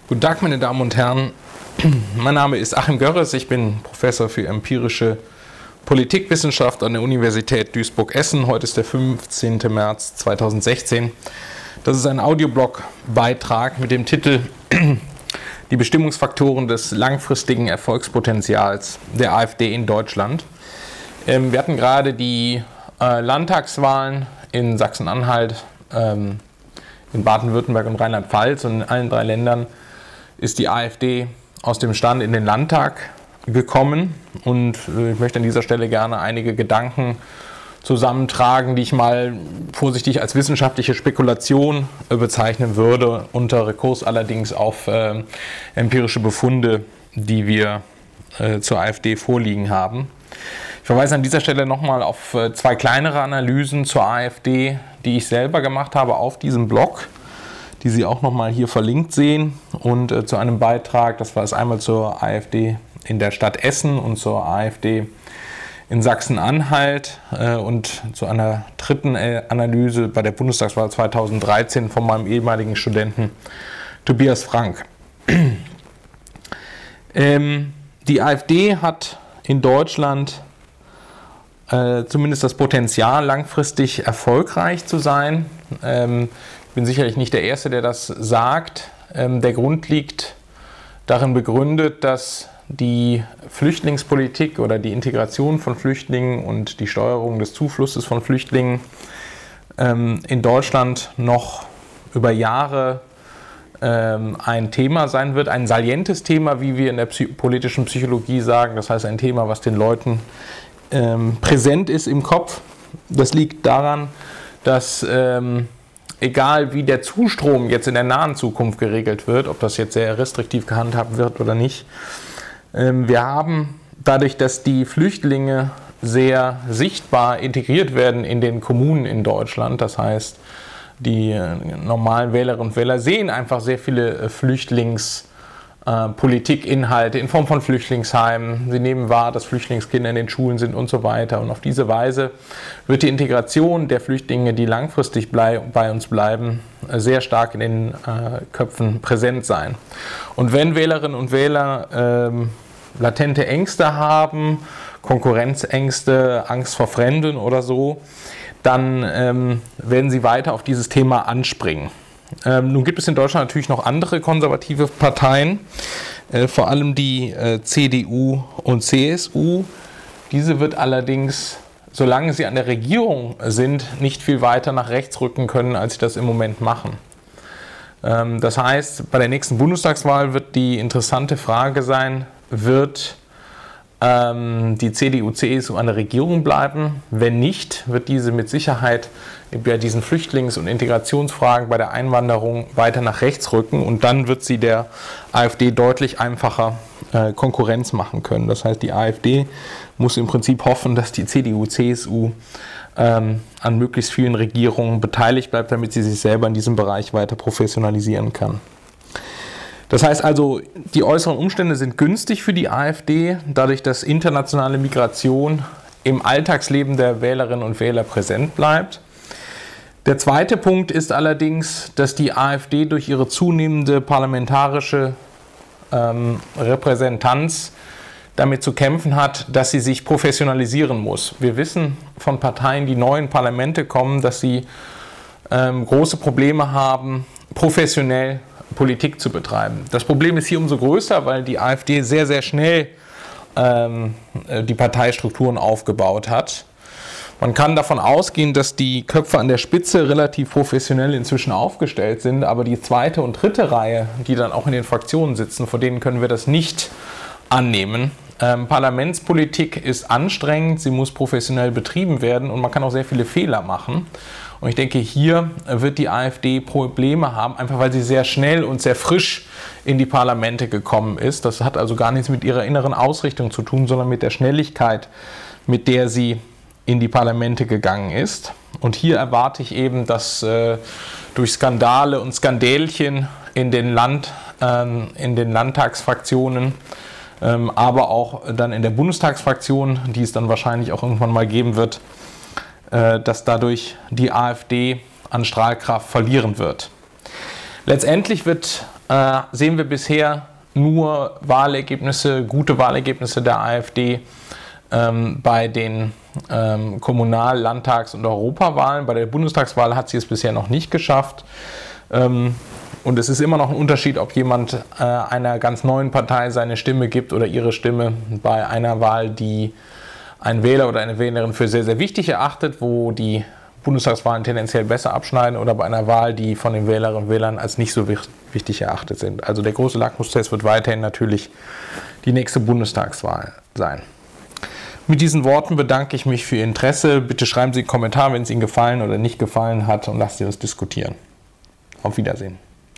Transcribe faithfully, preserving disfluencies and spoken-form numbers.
Guten Tag, meine Damen und Herren. Mein Name ist Achim Görres, ich bin Professor für empirische Politikwissenschaft an der Universität Duisburg-Essen. Heute ist der fünfzehnte März zweitausendsechzehn. Das ist ein Audioblog-Beitrag mit dem Titel Die Bestimmungsfaktoren des langfristigen Erfolgspotenzials der AfD in Deutschland. Wir hatten gerade die Landtagswahlen in Sachsen-Anhalt, in Baden-Württemberg und Rheinland-Pfalz, und in allen drei Ländern ist die AfD aus dem Stand in den Landtag gekommen, und ich möchte an dieser Stelle gerne einige Gedanken zusammentragen, die ich mal vorsichtig als wissenschaftliche Spekulation bezeichnen würde, unter Rekurs allerdings auf äh, empirische Befunde, die wir äh, zur AfD vorliegen haben. Ich verweise an dieser Stelle nochmal auf äh, zwei kleinere Analysen zur AfD, die ich selber gemacht habe auf diesem Blog, die Sie auch nochmal hier verlinkt sehen, und äh, zu einem Beitrag, das war es einmal zur AfD in der Stadt Essen und zur AfD in Sachsen-Anhalt äh, und zu einer dritten äh, Analyse bei der Bundestagswahl zweitausenddreizehn von meinem ehemaligen Studenten Tobias Frank. ähm, die AfD hat in Deutschland äh, zumindest das Potenzial, langfristig erfolgreich zu sein. Ähm, Ich bin sicherlich nicht der Erste, der das sagt. Der Grund liegt darin begründet, dass die Flüchtlingspolitik oder die Integration von Flüchtlingen und die Steuerung des Zuflusses von Flüchtlingen in Deutschland noch über Jahre ein Thema sein wird, ein salientes Thema, wie wir in der politischen Psychologie sagen. Das heißt, ein Thema, was den Leuten präsent ist im Kopf. Das liegt daran, dass egal wie der Zustrom jetzt in der nahen Zukunft geregelt wird, ob das jetzt sehr restriktiv gehandhabt wird oder nicht, wir haben dadurch, dass die Flüchtlinge sehr sichtbar integriert werden in den Kommunen in Deutschland, das heißt, die normalen Wählerinnen und Wähler sehen einfach sehr viele Flüchtlings- Politikinhalte in Form von Flüchtlingsheimen. Sie nehmen wahr, dass Flüchtlingskinder in den Schulen sind und so weiter. Und auf diese Weise wird die Integration der Flüchtlinge, die langfristig blei- bei uns bleiben, sehr stark in den äh, Köpfen präsent sein. Und wenn Wählerinnen und Wähler ähm, latente Ängste haben, Konkurrenzängste, Angst vor Fremden oder so, dann ähm, werden sie weiter auf dieses Thema anspringen. Ähm, nun gibt es in Deutschland natürlich noch andere konservative Parteien, äh, vor allem die äh, C D U und C S U. Diese wird allerdings, solange sie an der Regierung sind, nicht viel weiter nach rechts rücken können, als sie das im Moment machen. Ähm, das heißt, bei der nächsten Bundestagswahl wird die interessante Frage sein, wird ähm, die C D U, C S U an der Regierung bleiben? Wenn nicht, wird diese mit Sicherheit bei diesen Flüchtlings- und Integrationsfragen bei der Einwanderung weiter nach rechts rücken, und dann wird sie der AfD deutlich einfacher äh, Konkurrenz machen können. Das heißt, die AfD muss im Prinzip hoffen, dass die C D U, C S U ähm, an möglichst vielen Regierungen beteiligt bleibt, damit sie sich selber in diesem Bereich weiter professionalisieren kann. Das heißt also, die äußeren Umstände sind günstig für die AfD, dadurch, dass internationale Migration im Alltagsleben der Wählerinnen und Wähler präsent bleibt. Der zweite Punkt ist allerdings, dass die AfD durch ihre zunehmende parlamentarische ähm, Repräsentanz damit zu kämpfen hat, dass sie sich professionalisieren muss. Wir wissen von Parteien, die neu in Parlamente kommen, dass sie ähm, große Probleme haben, professionell Politik zu betreiben. Das Problem ist hier umso größer, weil die AfD sehr, sehr schnell ähm, die Parteistrukturen aufgebaut hat. Man kann davon ausgehen, dass die Köpfe an der Spitze relativ professionell inzwischen aufgestellt sind, aber die zweite und dritte Reihe, die dann auch in den Fraktionen sitzen, vor denen können wir das nicht annehmen. Ähm, Parlamentspolitik ist anstrengend, sie muss professionell betrieben werden, und man kann auch sehr viele Fehler machen. Und ich denke, hier wird die AfD Probleme haben, einfach weil sie sehr schnell und sehr frisch in die Parlamente gekommen ist. Das hat also gar nichts mit ihrer inneren Ausrichtung zu tun, sondern mit der Schnelligkeit, mit der sie in die Parlamente gegangen ist. Und hier erwarte ich eben, dass äh, durch Skandale und Skandälchen in den, Land, ähm, in den Landtagsfraktionen, ähm, aber auch dann in der Bundestagsfraktion, die es dann wahrscheinlich auch irgendwann mal geben wird, äh, dass dadurch die AfD an Strahlkraft verlieren wird. Letztendlich wird äh, sehen wir bisher nur Wahlergebnisse, gute Wahlergebnisse der AfD ähm, bei den ähm, Kommunal-, Landtags- und Europawahlen. Bei der Bundestagswahl hat sie es bisher noch nicht geschafft. Ähm, und es ist immer noch ein Unterschied, ob jemand äh, einer ganz neuen Partei seine Stimme gibt oder ihre Stimme bei einer Wahl, die ein Wähler oder eine Wählerin für sehr, sehr wichtig erachtet, wo die Bundestagswahlen tendenziell besser abschneiden, oder bei einer Wahl, die von den Wählerinnen und Wählern als nicht so wichtig erachtet sind. Also der große Lackmustest wird weiterhin natürlich die nächste Bundestagswahl sein. Mit diesen Worten bedanke ich mich für Ihr Interesse. Bitte schreiben Sie einen Kommentar, wenn es Ihnen gefallen oder nicht gefallen hat, und lassen Sie uns diskutieren. Auf Wiedersehen.